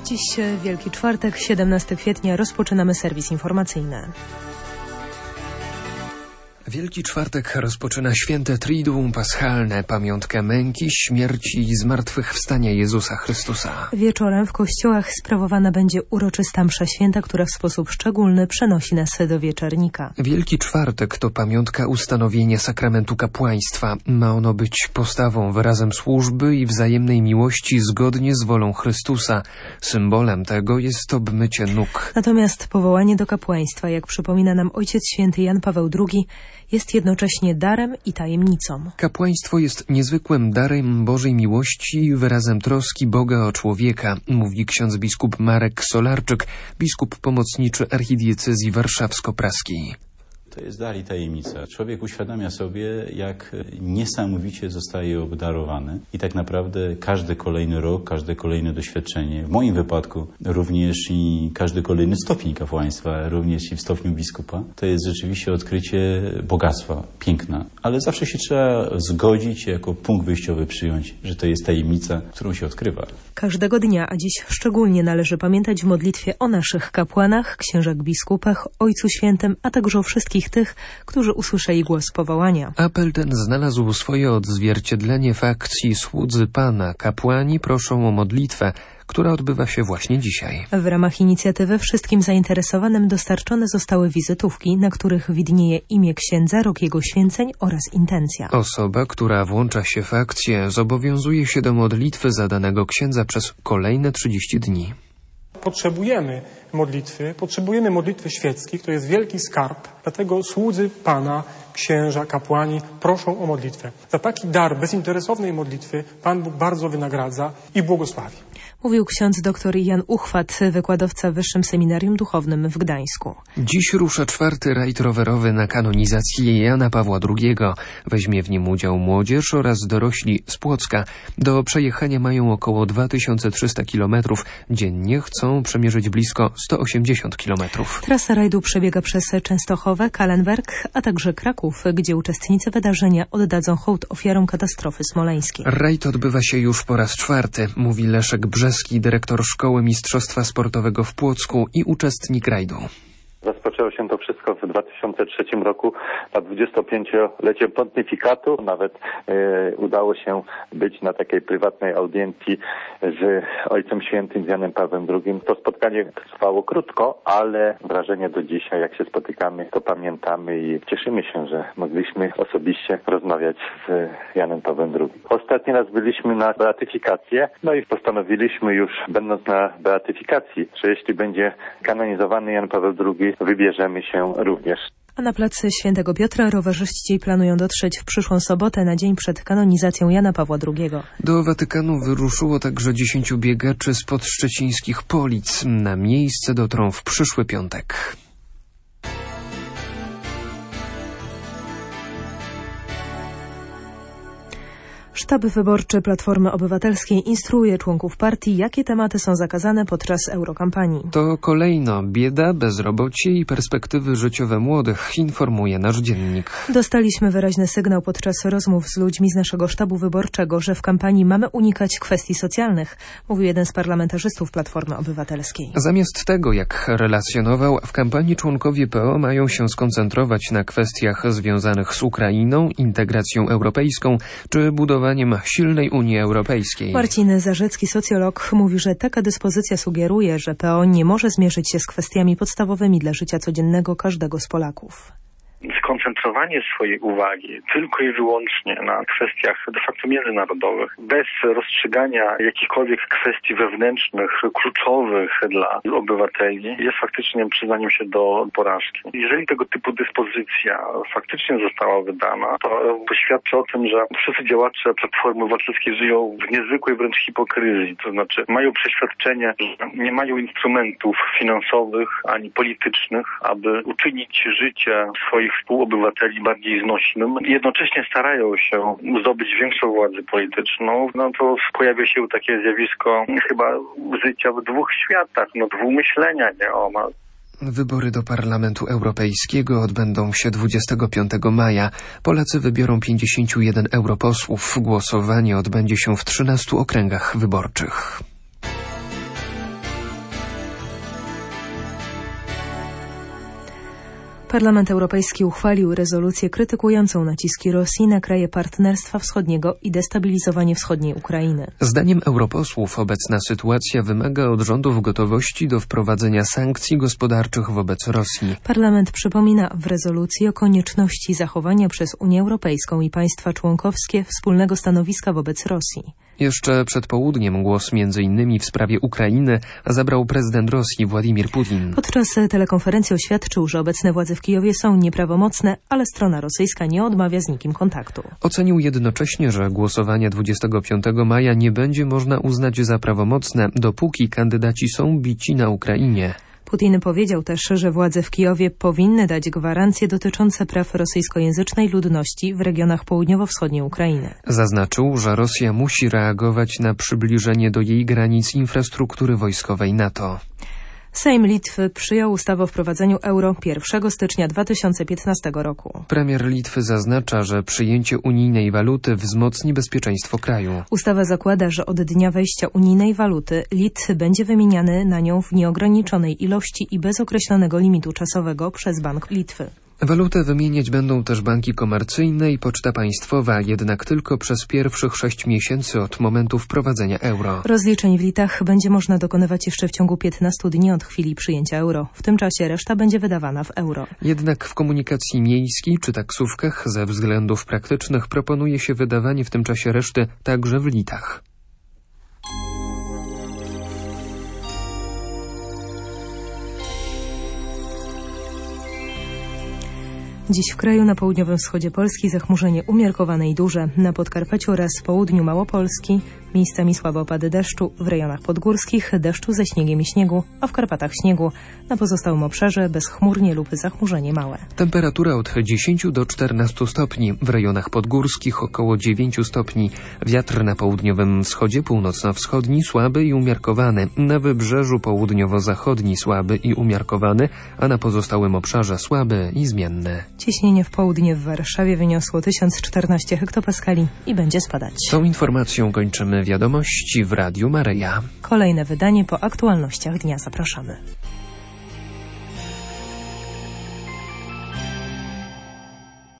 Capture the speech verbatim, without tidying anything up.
Dziś Wielki Czwartek, siedemnastego kwietnia, rozpoczynamy serwis informacyjny. Wielki Czwartek rozpoczyna święte Triduum Paschalne, pamiątkę męki, śmierci i zmartwychwstania Jezusa Chrystusa. Wieczorem w kościołach sprawowana będzie uroczysta msza święta, która w sposób szczególny przenosi nas do wieczernika. Wielki Czwartek to pamiątka ustanowienia sakramentu kapłaństwa. Ma ono być postawą, wyrazem służby i wzajemnej miłości zgodnie z wolą Chrystusa. Symbolem tego jest obmycie nóg. Natomiast powołanie do kapłaństwa, jak przypomina nam Ojciec Święty Jan Paweł drugi, jest jednocześnie darem i tajemnicą. Kapłaństwo jest niezwykłym darem Bożej miłości i wyrazem troski Boga o człowieka, mówi ksiądz biskup Marek Solarczyk, biskup pomocniczy archidiecezji warszawsko-praskiej. To jest dar i tajemnica. Człowiek uświadamia sobie, jak niesamowicie zostaje obdarowany i tak naprawdę każdy kolejny rok, każde kolejne doświadczenie, w moim wypadku również i każdy kolejny stopień kapłaństwa, również i w stopniu biskupa, to jest rzeczywiście odkrycie bogactwa, piękna. Ale zawsze się trzeba zgodzić, jako punkt wyjściowy przyjąć, że to jest tajemnica, którą się odkrywa. Każdego dnia, a dziś szczególnie należy pamiętać w modlitwie o naszych kapłanach, księżach biskupach, Ojcu Świętym, a także o wszystkich tych, którzy usłyszeli głos powołania. Apel ten znalazł swoje odzwierciedlenie w akcji Słudzy Pana. Kapłani proszą o modlitwę, która odbywa się właśnie dzisiaj. W ramach inicjatywy wszystkim zainteresowanym dostarczone zostały wizytówki, na których widnieje imię księdza, rok jego święceń oraz intencja. Osoba, która włącza się w akcję, zobowiązuje się do modlitwy za danego księdza przez kolejne trzydzieści dni. Potrzebujemy modlitwy, potrzebujemy modlitwy świeckiej, to jest wielki skarb, dlatego słudzy Pana, księża, kapłani proszą o modlitwę. Za taki dar bezinteresownej modlitwy Pan Bóg bardzo wynagradza i błogosławi. Mówił ksiądz dr Jan Uchwat, wykładowca w Wyższym Seminarium Duchownym w Gdańsku. Dziś rusza czwarty rajd rowerowy na kanonizację Jana Pawła drugiego. Weźmie w nim udział młodzież oraz dorośli z Płocka. Do przejechania mają około dwa tysiące trzysta kilometrów. Dziennie chcą przemierzyć blisko sto osiemdziesiąt kilometrów. Trasa rajdu przebiega przez Częstochowę, Kallenberg, a także Kraków, gdzie uczestnicy wydarzenia oddadzą hołd ofiarom katastrofy smoleńskiej. Rajd odbywa się już po raz czwarty, mówi Leszek Brzeski, dyrektor Szkoły Mistrzostwa Sportowego w Płocku i uczestnik rajdu. Rozpoczęło się to wszystko w dwa tysiące trzecim roku na dwudziestopięciolecie pontyfikatu. Nawet e, udało się być na takiej prywatnej audiencji z Ojcem Świętym, z Janem Pawłem drugim. To spotkanie trwało krótko, ale wrażenie do dzisiaj, jak się spotykamy, to pamiętamy i cieszymy się, że mogliśmy osobiście rozmawiać z Janem Pawłem drugim. Ostatni raz byliśmy na beatyfikację, no i postanowiliśmy już, będąc na beatyfikacji, że jeśli będzie kanonizowany Jan Paweł drugi, wybierzemy się również. A na plac Świętego Piotra rowerzyści planują dotrzeć w przyszłą sobotę na dzień przed kanonizacją Jana Pawła drugiego. Do Watykanu wyruszyło także dziesięciu biegaczy spod szczecińskich Polic. Na miejsce dotrą w przyszły piątek. Sztab wyborczy Platformy Obywatelskiej instruuje członków partii, jakie tematy są zakazane podczas eurokampanii. To kolejno bieda, bezrobocie i perspektywy życiowe młodych, informuje nasz dziennik. Dostaliśmy wyraźny sygnał podczas rozmów z ludźmi z naszego sztabu wyborczego, że w kampanii mamy unikać kwestii socjalnych, mówił jeden z parlamentarzystów Platformy Obywatelskiej. Zamiast tego, jak relacjonował, w kampanii członkowie P O mają się skoncentrować na kwestiach związanych z Ukrainą, integracją europejską czy budowaniem silnej Unii Europejskiej. Marcin Zarzecki, socjolog, mówi, że taka dyspozycja sugeruje, że P O nie może zmierzyć się z kwestiami podstawowymi dla życia codziennego każdego z Polaków. Skoncentrowanie swojej uwagi tylko i wyłącznie na kwestiach de facto międzynarodowych, bez rozstrzygania jakichkolwiek kwestii wewnętrznych, kluczowych dla obywateli, jest faktycznie przyznaniem się do porażki. Jeżeli tego typu dyspozycja faktycznie została wydana, to świadczy o tym, że wszyscy działacze Platformy Obywatelskiej żyją w niezwykłej wręcz hipokryzji, to znaczy mają przeświadczenie, że nie mają instrumentów finansowych ani politycznych, aby uczynić życie swoich współobywateli bardziej znośnym. Jednocześnie starają się zdobyć większą władzę polityczną. No to pojawia się takie zjawisko chyba życia w dwóch światach, no dwumyślenia nieomal. Wybory do Parlamentu Europejskiego odbędą się dwudziestego piątego maja. Polacy wybiorą pięćdziesięciu jeden europosłów. Głosowanie odbędzie się w trzynastu okręgach wyborczych. Parlament Europejski uchwalił rezolucję krytykującą naciski Rosji na kraje Partnerstwa Wschodniego i destabilizowanie wschodniej Ukrainy. Zdaniem europosłów obecna sytuacja wymaga od rządów gotowości do wprowadzenia sankcji gospodarczych wobec Rosji. Parlament przypomina w rezolucji o konieczności zachowania przez Unię Europejską i państwa członkowskie wspólnego stanowiska wobec Rosji. Jeszcze przed południem głos między innymi w sprawie Ukrainy zabrał prezydent Rosji Władimir Putin. Podczas telekonferencji oświadczył, że obecne władze w Kijowie są nieprawomocne, ale strona rosyjska nie odmawia z nikim kontaktu. Ocenił jednocześnie, że głosowania dwudziestego piątego maja nie będzie można uznać za prawomocne, dopóki kandydaci są bici na Ukrainie. Putin powiedział też, że władze w Kijowie powinny dać gwarancje dotyczące praw rosyjskojęzycznej ludności w regionach południowo-wschodniej Ukrainy. Zaznaczył, że Rosja musi reagować na przybliżenie do jej granic infrastruktury wojskowej NATO. Sejm Litwy przyjął ustawę o wprowadzeniu euro pierwszego stycznia dwa tysiące piętnastego roku. Premier Litwy zaznacza, że przyjęcie unijnej waluty wzmocni bezpieczeństwo kraju. Ustawa zakłada, że od dnia wejścia unijnej waluty lit będzie wymieniany na nią w nieograniczonej ilości i bez określonego limitu czasowego przez Bank Litwy. Walutę wymieniać będą też banki komercyjne i Poczta Państwowa, jednak tylko przez pierwszych sześć miesięcy od momentu wprowadzenia euro. Rozliczeń w litach będzie można dokonywać jeszcze w ciągu piętnastu dni od chwili przyjęcia euro. W tym czasie reszta będzie wydawana w euro. Jednak w komunikacji miejskiej czy taksówkach ze względów praktycznych proponuje się wydawanie w tym czasie reszty także w litach. Dziś w kraju na południowym wschodzie Polski zachmurzenie umiarkowane i duże. Na Podkarpaciu oraz południu Małopolski miejscami słabe opady deszczu, w rejonach podgórskich deszczu ze śniegiem i śniegu, a w Karpatach śniegu. Na pozostałym obszarze bezchmurnie lub zachmurzenie małe. Temperatura od dziesięciu do czternastu stopni, w rejonach podgórskich około dziewięciu stopni. Wiatr na południowym wschodzie północno-wschodni słaby i umiarkowany, na wybrzeżu południowo-zachodni słaby i umiarkowany, a na pozostałym obszarze słaby i zmienny. Ciśnienie w południe w Warszawie wyniosło tysiąc czternaście hektopaskali i będzie spadać. Tą informacją kończymy wiadomości w Radiu Maryja. Kolejne wydanie po aktualnościach dnia zapraszamy.